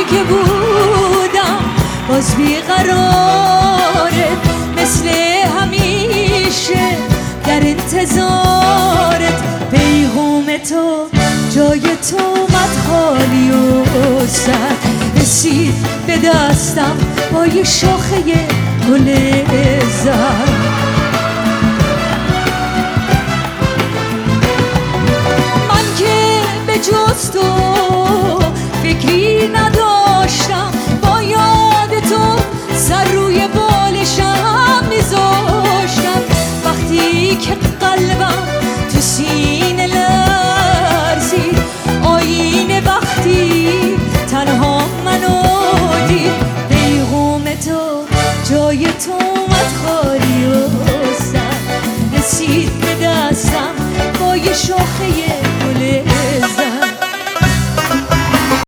که بودم باز بیقرارت، مثل همیشه در انتظارت. پیغام تو جای تو اومد خالی و سر، رسید به دستم با یه شاخه گل زر. من که به جز تو فکری نداشتم، با یاد تو سر روی بالشم میذاشتم. وقتی که قلبم تو سینه لرزید، آینه وقتی تنها منو دید. پیغام تو جای تو اومد خالی و سر، رسید به دستم با یه شاخه